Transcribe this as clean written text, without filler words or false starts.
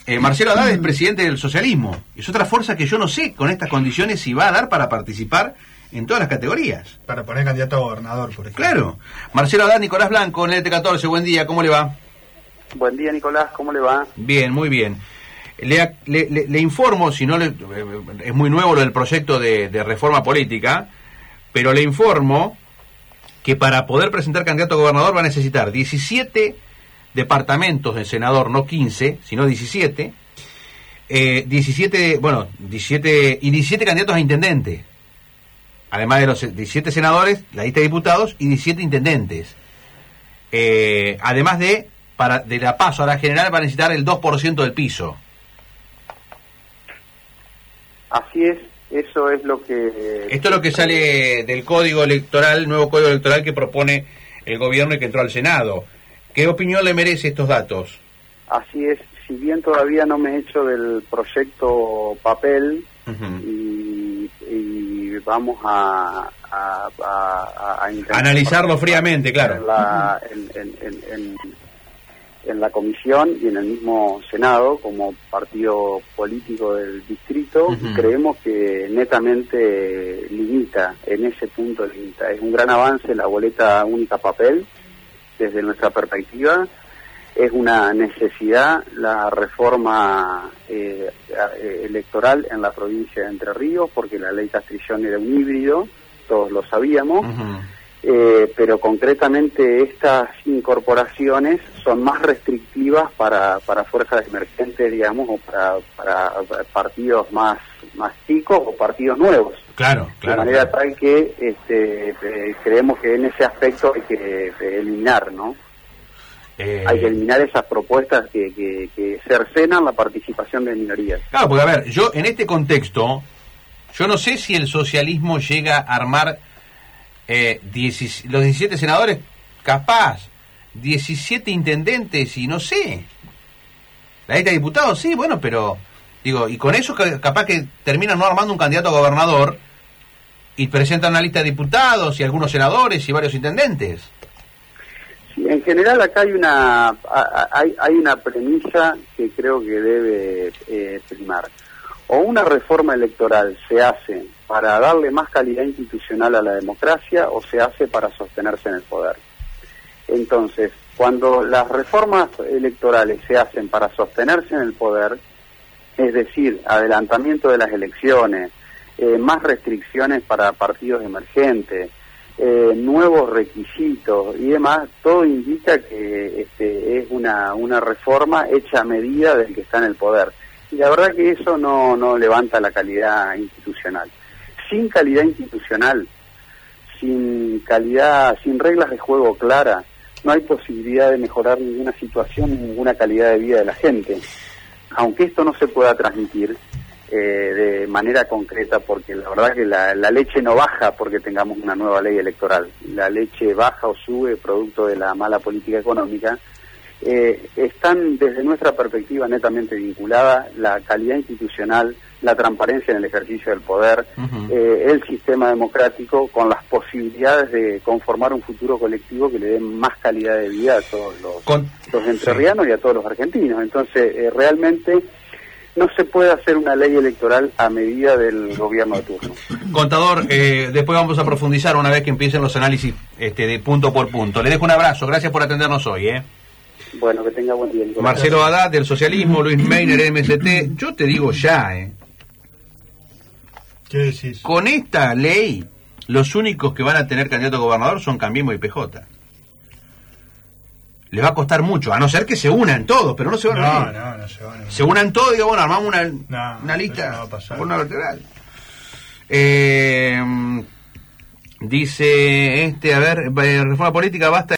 Marcelo Haddad es presidente del socialismo. Es otra fuerza que yo no sé con estas condiciones si va a dar para participar en todas las categorías. Para poner candidato a gobernador, por ejemplo. Claro. Marcelo Haddad, Nicolás Blanco, en el LT14. Buen día, ¿cómo le va? Buen día, Nicolás, ¿cómo le va? Bien, muy bien. Le informo, si no es muy nuevo lo del proyecto de reforma política, pero le informo que para poder presentar candidato a gobernador va a necesitar 17 departamentos de senador, no 15, sino 17, 17 y 17 candidatos a intendente, además de los 17 senadores, la lista de diputados y 17 intendentes, además de la PASO a la general va a necesitar el 2% del piso. Así es, eso es lo que... Esto es lo que sale del código electoral, el nuevo código electoral que propone el gobierno y que entró al Senado. ¿Qué opinión le merece estos datos? Así es, si bien todavía no me he hecho del proyecto papel, y vamos a intentar analizarlo fríamente, claro. En la comisión y en el mismo Senado, como partido político del distrito, creemos que netamente limita, en ese punto limita. Es un gran avance la boleta única papel, desde nuestra perspectiva. Es una necesidad la reforma electoral en la provincia de Entre Ríos, porque la ley Castrillón era un híbrido, todos lo sabíamos. Pero concretamente estas incorporaciones son más restrictivas para fuerzas emergentes, digamos, o para partidos más chicos o partidos nuevos. Claro. De manera tal que creemos que en ese aspecto hay que eliminar, ¿no? Hay que eliminar esas propuestas que cercenan la participación de minorías. Claro, porque a ver, yo en este contexto, yo no sé si el socialismo llega a armar los 17 senadores, capaz, 17 intendentes y no sé. La lista de diputados, sí, bueno, pero digo, y con eso capaz que terminan no armando un candidato a gobernador y presentan una lista de diputados y algunos senadores y varios intendentes. Sí, en general acá hay una premisa que creo que debe primar. O una reforma electoral se hace para darle más calidad institucional a la democracia, o se hace para sostenerse en el poder. Entonces, cuando las reformas electorales se hacen para sostenerse en el poder, es decir, adelantamiento de las elecciones, más restricciones para partidos emergentes, nuevos requisitos y demás, todo indica que es una reforma hecha a medida del que está en el poder. Y la verdad que eso no levanta la calidad institucional. Sin calidad institucional, sin reglas de juego claras, no hay posibilidad de mejorar ninguna situación, ninguna calidad de vida de la gente. Aunque esto no se pueda transmitir de manera concreta, porque la verdad que la leche no baja porque tengamos una nueva ley electoral. La leche baja o sube producto de la mala política económica. Están desde nuestra perspectiva netamente vinculadas la calidad institucional, la transparencia en el ejercicio del poder, el sistema democrático, con las posibilidades de conformar un futuro colectivo que le dé más calidad de vida a todos los entrerrianos y a todos los argentinos. Entonces, realmente no se puede hacer una ley electoral a medida del gobierno de turno. Contador, después vamos a profundizar una vez que empiecen los análisis de punto por punto. Le dejo un abrazo, gracias por atendernos hoy. Bueno, que tenga buen día, Nicolás. Marcelo Haddad, del socialismo, Luis Meiner, MST. Yo te digo ya, ¿Qué decís? Con esta ley, los únicos que van a tener candidato a gobernador son Cambiemos y PJ. Les va a costar mucho, a no ser que se unan todos, pero no se van a unir. No se van a unir. Se unan todos y digo, bueno, armamos una lista no va a pasar. por una vertebral. Dice, reforma política, basta